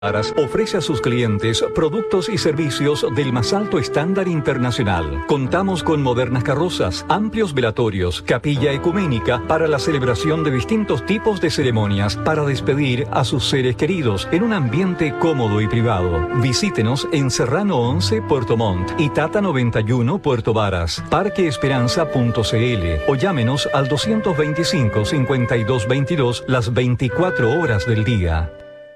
Ofrece a sus clientes productos y servicios del más alto estándar internacional. Contamos con modernas carrozas, amplios velatorios, capilla ecuménica para la celebración de distintos tipos de ceremonias para despedir a sus seres queridos en un ambiente cómodo y privado. Visítenos en Serrano 11, Puerto Montt y Tata 91, Puerto Varas, parqueesperanza.cl o llámenos al 225-5222 las 24 horas del día.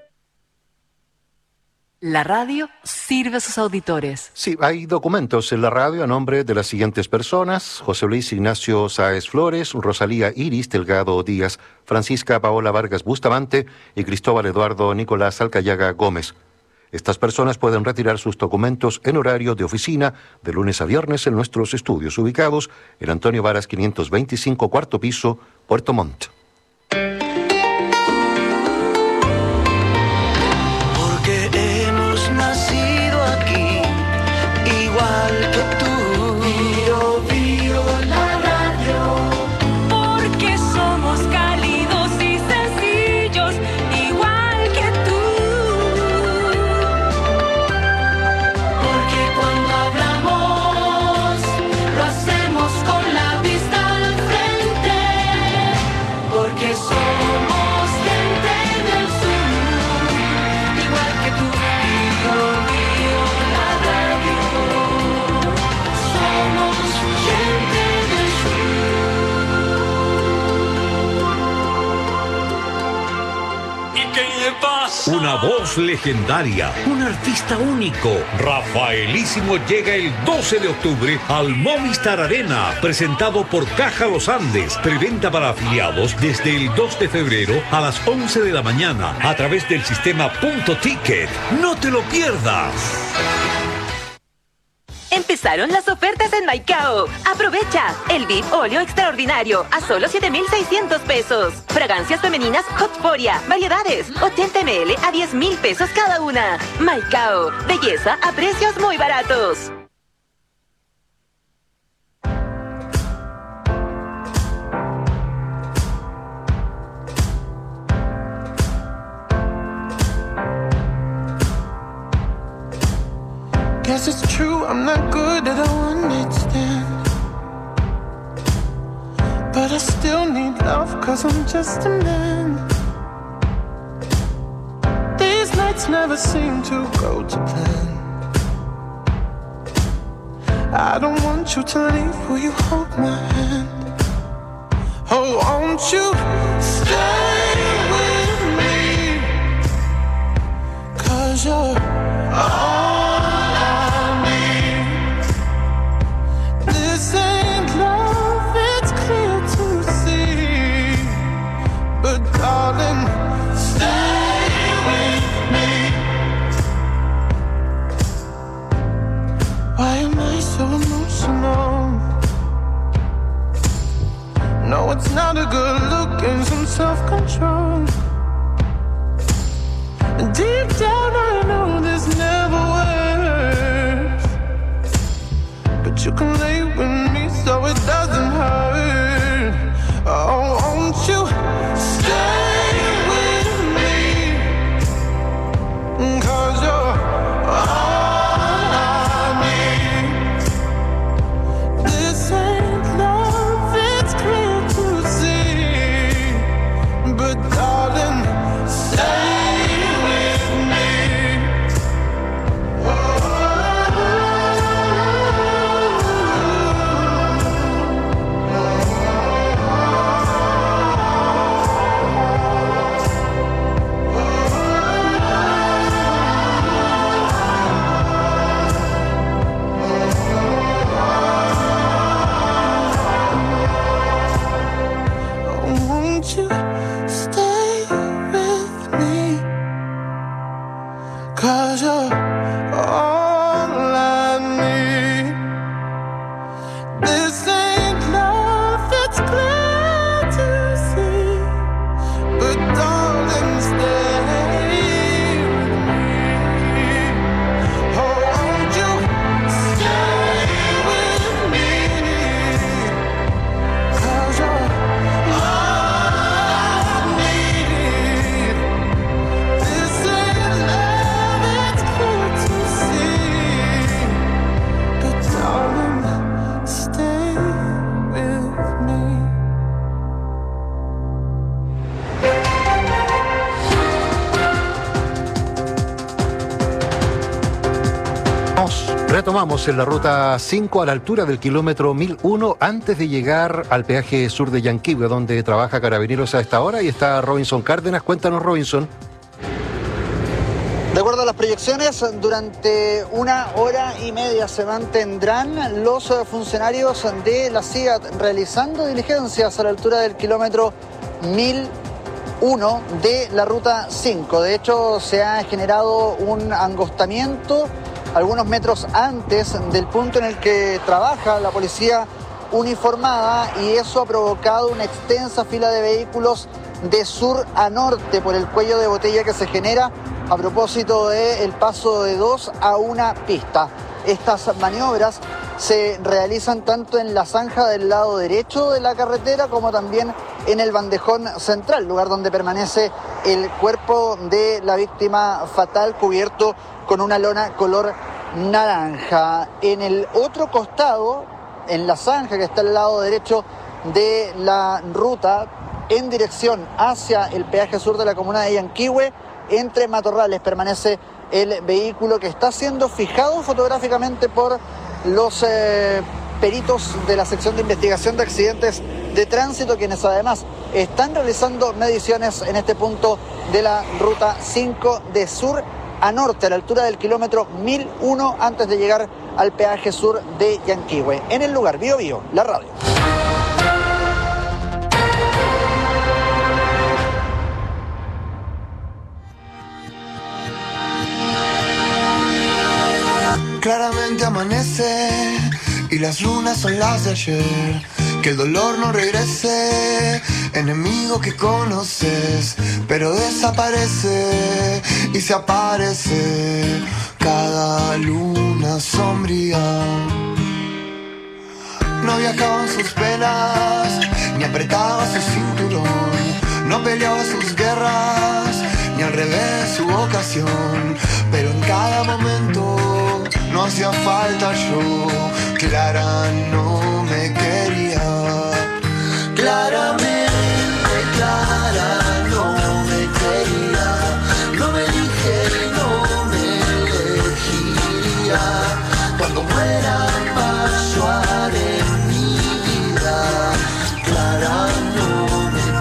La radio sirve a sus auditores. Sí, hay documentos en la radio a nombre de las siguientes personas: José Luis Ignacio Sáez Flores, Rosalía Iris Delgado Díaz, Francisca Paola Vargas Bustamante y Cristóbal Eduardo Nicolás Alcayaga Gómez. Estas personas pueden retirar sus documentos en horario de oficina de lunes a viernes en nuestros estudios ubicados en Antonio Varas 525, cuarto piso, Puerto Montt. Una voz legendaria, un artista único. Rafaelísimo llega el 12 de octubre al Movistar Arena, presentado por Caja Los Andes. Preventa para afiliados desde el 2 de febrero a las 11 de la mañana a través del sistema Punto Ticket. ¡No te lo pierdas! Empezaron las ofertas en Maicao. Aprovecha el VIP óleo extraordinario a solo 7,600 pesos. Fragancias femeninas Hotforia, variedades, 80 ml a 10,000 pesos cada una. Maicao, belleza a precios muy baratos. Guess it's true, I'm not good at a one-night stand, but I still need love, cause I'm just a man. These nights never seem to go to plan. I don't want you to leave, will you hold my hand? Oh, won't you stay with me? Cause you're all this ain't love, it's clear to see. But darling, stay with me. Why am I so emotional? No, it's not a good look and some self-control. Deep down I know this never works, but you can lay with me so it doesn't hurt. Oh, won't you stay with me? Cause you're all I need. This ain't love, it's clear to see. But darling, stay with me. Won't you stay with me? Cause you're all I need. This ain't love, it's clear to see. But darling, stay with me. Oh, won't you stay with me? Cause you're all I need. This ain't love. Retomamos en la ruta 5 a la altura del kilómetro 1001 antes de llegar al peaje sur de Yanquihue, donde trabaja Carabineros a esta hora, y está Robinson Cárdenas. Cuéntanos, Robinson. De acuerdo a las proyecciones, durante 1 hora y media se mantendrán los funcionarios de la CIAT realizando diligencias a la altura del kilómetro 1001 de la ruta 5. De hecho, se ha generado un angostamiento algunos metros antes del punto en el que trabaja la policía uniformada, y eso ha provocado una extensa fila de vehículos de sur a norte por el cuello de botella que se genera a propósito del paso de 2 a 1 pista. Estas maniobras se realizan tanto en la zanja del lado derecho de la carretera como también en el bandejón central, lugar donde permanece el cuerpo de la víctima fatal cubierto con una lona color naranja. En el otro costado, en la zanja que está al lado derecho de la ruta, en dirección hacia el peaje sur de la comuna de Yanquihue, entre matorrales, permanece el vehículo que está siendo fijado fotográficamente por los peritos de la sección de investigación de accidentes de tránsito, quienes además están realizando mediciones en este punto de la ruta 5 de sur a norte, a la altura del kilómetro 1001 antes de llegar al peaje sur de Yanquihue. En el lugar, Bio Bio, la radio. Claramente amanece y las lunas son las de ayer. Que el dolor no regrese, enemigo que conoces, pero desaparece y se aparece cada luna sombría. No viajaban sus penas, ni apretaba su cinturón, no peleaba sus guerras, ni al revés su vocación, pero en cada momento no hacía falta yo. Clara no me quería, claramente Clara no me quería, no me elige y no me elegía. Cuando muera paso haré mi vida, Clara no me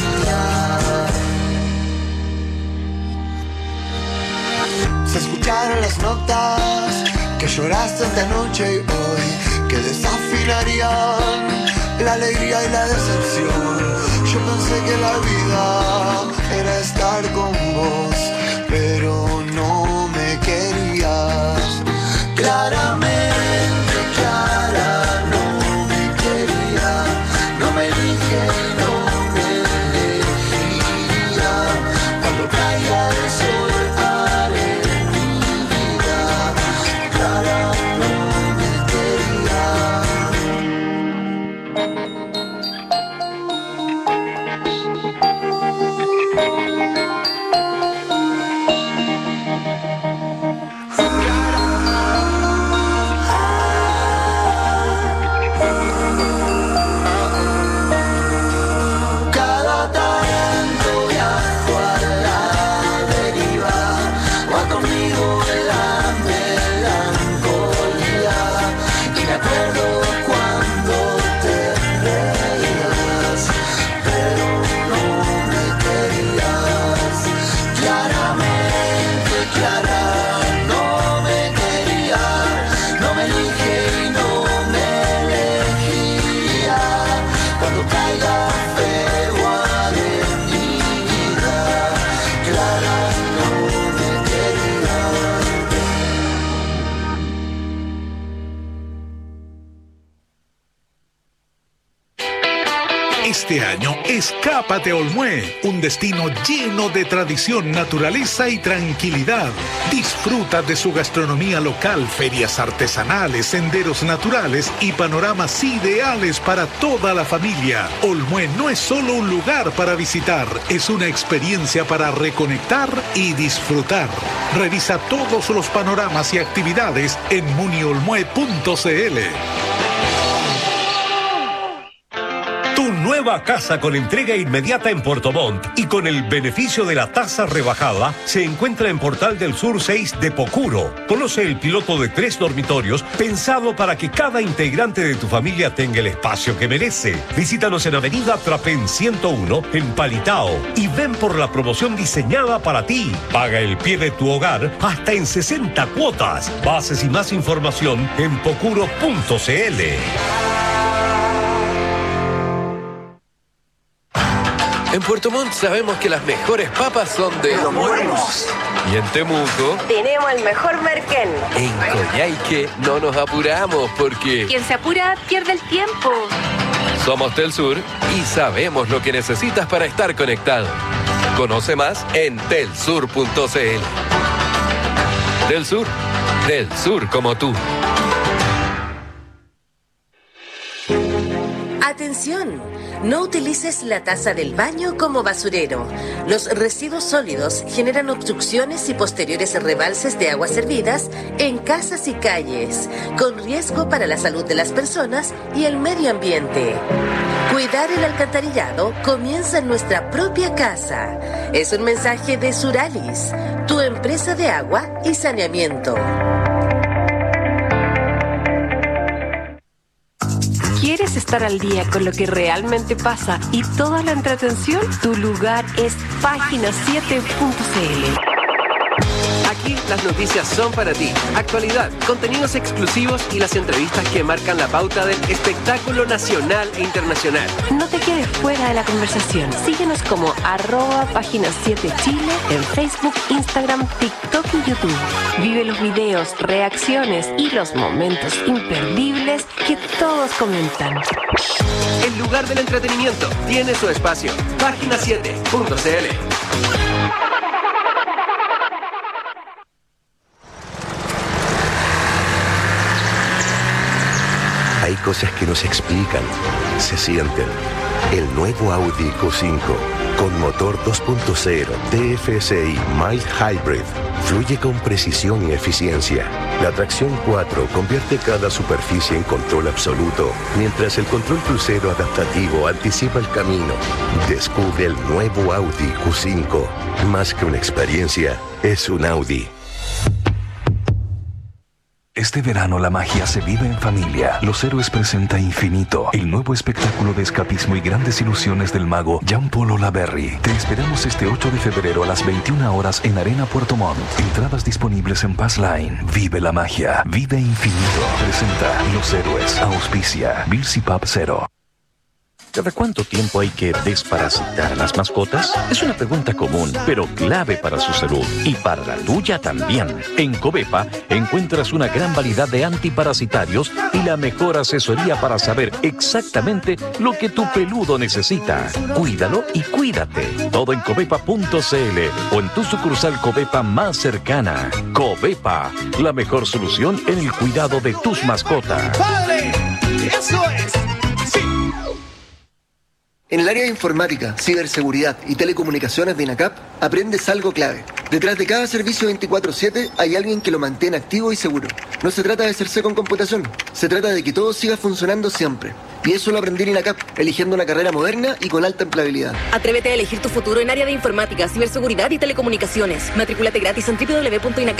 quería. Se escucharon las notas que lloraste esta noche y hoy, que desafinarían la alegría y la decepción. Yo pensé que la vida era estar con vos, pero no me querías. Claramente Clara no me quería, no me elige y no me elegía. Cuando caiga el sol haré mi vida, Clara no me quería. Cada tanto viajo a la deriva, va conmigo la melancolía, y me acuerdo cuando te reías, pero no me querías. Claramente Clara no me quería, no me elige y no me elegía. Cuando caiga feo haré mi vida, Clara no me quería. Este año, escápate a Olmué, un destino lleno de tradición, naturaleza y tranquilidad. Disfruta de su gastronomía local, ferias artesanales, senderos naturales y panoramas ideales para toda la familia. Olmué no es solo un lugar para visitar, es una experiencia para reconectar y disfrutar. Revisa todos los panoramas y actividades en muniolmue.cl. Tu nueva casa con entrega inmediata en Puerto Montt y con el beneficio de la tasa rebajada se encuentra en Portal del Sur 6 de Pocuro. Conoce el piloto de 3 dormitorios pensado para que cada integrante de tu familia tenga el espacio que merece. Visítanos en Avenida Trapén 101 en Palitao y ven por la promoción diseñada para ti. Paga el pie de tu hogar hasta en 60 cuotas. Bases y más información en pocuro.cl. En Puerto Montt sabemos que las mejores papas son de Los Buenos. Y en Temuco tenemos el mejor merquén. En Coyhaique no nos apuramos porque Quien se apura pierde el tiempo. somos Telsur y sabemos lo que necesitas para estar conectado. Conoce más en telsur.cl. Telsur, del sur como tú. Atención, no utilices la taza del baño como basurero. Los residuos sólidos generan obstrucciones y posteriores rebalses de aguas servidas en casas y calles, con riesgo para la salud de las personas y el medio ambiente. Cuidar el alcantarillado comienza en nuestra propia casa. Es un mensaje de Suralis, tu empresa de agua y saneamiento. ¿Quieres estar al día con lo que realmente pasa y toda la entretención? Tu lugar es página7.cl. Aquí las noticias son para ti. Actualidad, contenidos exclusivos y las entrevistas que marcan la pauta del espectáculo nacional e internacional. No te quedes fuera de la conversación. Síguenos como @página7chile en Facebook, Instagram, TikTok y YouTube. Vive los videos, reacciones y los momentos imperdibles que todos comentan. El lugar del entretenimiento tiene su espacio. Página7.cl. Hay cosas que no se explican, se sienten. El nuevo Audi Q5 con motor 2.0 TFSI Mild Hybrid fluye con precisión y eficiencia. La tracción 4 convierte cada superficie en control absoluto, mientras el control crucero adaptativo anticipa el camino. Descubre el nuevo Audi Q5. Más que una experiencia, es un Audi. Este verano la magia se vive en familia. Los Héroes presenta Infinito, el nuevo espectáculo de escapismo y grandes ilusiones del mago Jean-Paul Olaverry. Te esperamos este 8 de febrero a las 21 horas en Arena Puerto Montt. Entradas disponibles en Passline. Vive la magia. Vive Infinito. Presenta Los Héroes. Auspicia Bills y Pub Cero. ¿Cada cuánto tiempo hay que desparasitar a las mascotas? Es una pregunta común, pero clave para su salud y para la tuya también. En Covepa encuentras una gran variedad de antiparasitarios y la mejor asesoría para saber exactamente lo que tu peludo necesita. Cuídalo y cuídate. Todo en covepa.cl o en tu sucursal Covepa más cercana. Covepa, la mejor solución en el cuidado de tus mascotas. ¡Padre! ¡Eso es! ¡Sí! En el área de informática, ciberseguridad y telecomunicaciones de INACAP, aprendes algo clave. Detrás de cada servicio 24/7 hay alguien que lo mantiene activo y seguro. No se trata de hacerse con computación, se trata de que todo siga funcionando siempre. Y eso lo aprendí en INACAP, eligiendo una carrera moderna y con alta empleabilidad. Atrévete a elegir tu futuro en área de informática, ciberseguridad y telecomunicaciones. Matrículate gratis en www.inacap.cl.